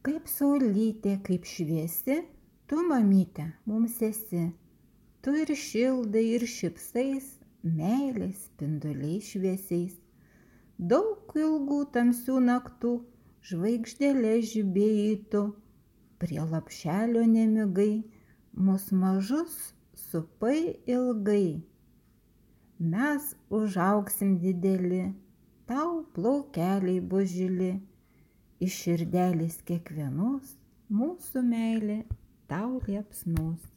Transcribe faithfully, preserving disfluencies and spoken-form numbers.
Kaip saulytė, kaip šviesi, tu, mamyte, mums esi. Tu ir šildai, ir šypsais, meilės spinduliais šviesiais. Daug ilgų tamsių naktų, žvaigždėlė žibėjai tu, prie lapšelio nemigai, mus mažus supai ilgai. Mes užaugsim dideli, tau plaukeliai bus žili, iš širdelės kiekvienos mūsų meilė tau liepsnos.